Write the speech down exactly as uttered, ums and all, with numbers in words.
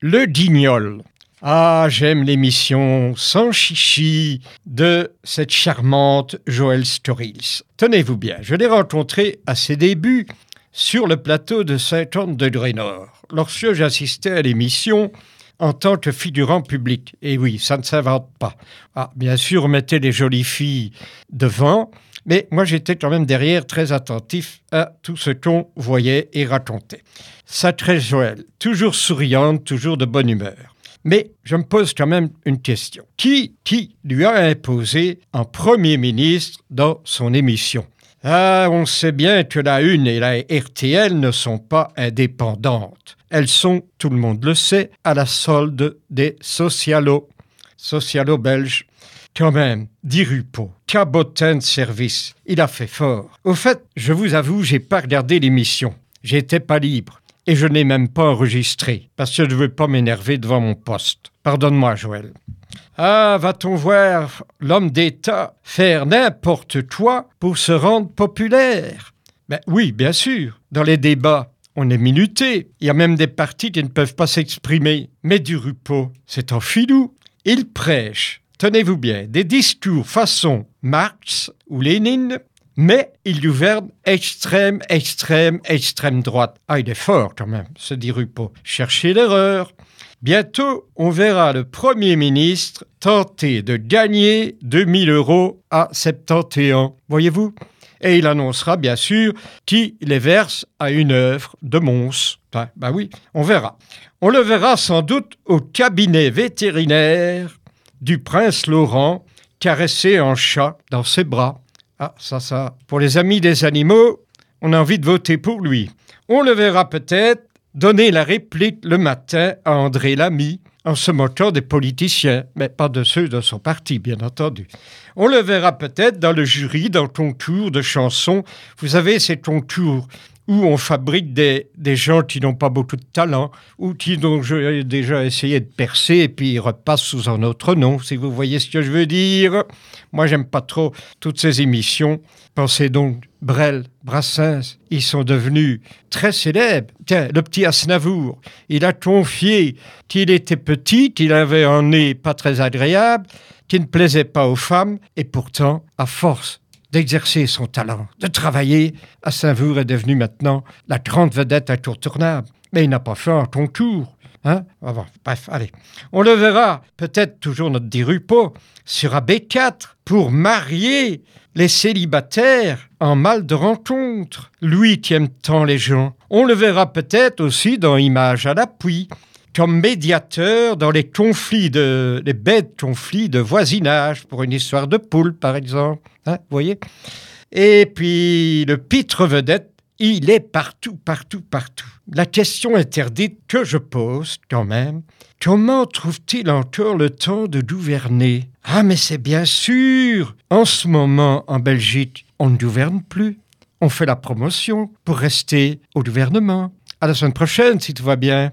Le Guignol. Ah, j'aime l'émission sans chichi de cette charmante Joëlle Storils. Tenez-vous bien, je l'ai rencontrée à ses débuts sur le plateau de Saint-Anne-de-Grès-Nord, lorsque j'assistais à l'émission en tant que figurant public. Et oui, ça ne s'invente pas. Ah, bien sûr, on mettait les jolies filles devant, mais moi j'étais quand même derrière très attentif à tout ce qu'on voyait et racontait. Sacrée Joëlle, toujours souriante, toujours de bonne humeur. Mais je me pose quand même une question. Qui, qui lui a imposé un Premier ministre dans son émission ? Ah, on sait bien que la Une et la R T L ne sont pas indépendantes. Elles sont, tout le monde le sait, à la solde des socialos, socialos belges. Quand même, dit Rupeau, cabotin de service, il a fait fort. Au fait, je vous avoue, j'ai pas regardé l'émission. J'étais pas libre. Et je n'ai même pas enregistré, parce que je ne veux pas m'énerver devant mon poste. Pardonne-moi, Joëlle. Ah, va-t-on voir l'homme d'État faire n'importe quoi pour se rendre populaire ? Ben oui, bien sûr. Dans les débats, on est minuté. Il y a même des partis qui ne peuvent pas s'exprimer. Mais du Rupeau, c'est un filou. Il prêche, tenez-vous bien, des discours façon Marx ou Lénine, mais il gouverne extrême, extrême, extrême droite. Ah, il est fort quand même, se dit Rupeau. Cherchez l'erreur. Bientôt, on verra le Premier ministre tenter de gagner deux mille euros à soixante et onze. Voyez-vous ? Et il annoncera bien sûr qui les verse à une œuvre de Mons. Ben, ben oui, on verra. On le verra sans doute au cabinet vétérinaire du prince Laurent, caressé en chat dans ses bras. Ah, ça, ça. Pour les amis des animaux, on a envie de voter pour lui. On le verra peut-être donner la réplique le matin à André Lamy, en se moquant des politiciens, mais pas de ceux de son parti, bien entendu. On le verra peut-être dans le jury, dans le concours de chansons. Vous savez, ces concours où on fabrique des, des gens qui n'ont pas beaucoup de talent ou qui ont déjà essayé de percer et puis ils repassent sous un autre nom, si vous voyez ce que je veux dire. Moi, j'aime pas trop toutes ces émissions. Pensez donc, Brel, Brassens, ils sont devenus très célèbres. Tiens, le petit Aznavour, il a confié qu'il était petit, qu'il avait un nez pas très agréable, qu'il ne plaisait pas aux femmes, et pourtant, à force d'exercer son talent, de travailler, Aznavour est devenu maintenant la grande vedette incontournable. Mais il n'a pas fait un concours. Hein? Bon, bref, allez. On le verra, peut-être toujours notre dit Rupeau, sur A B quatre, pour marier les célibataires en mal de rencontre. Lui qui aime tant les gens. On le verra peut-être aussi dans Images à l'appui, comme médiateur dans les conflits de, les bêtes conflits de voisinage, pour une histoire de poule, par exemple. Hein, vous voyez ? Et puis, le pitre vedette, il est partout, partout, partout. La question interdite que je pose, quand même, comment trouve-t-il encore le temps de gouverner ? Ah, mais c'est bien sûr. En ce moment, en Belgique, on ne gouverne plus. On fait la promotion pour rester au gouvernement. À la semaine prochaine, si tout va bien.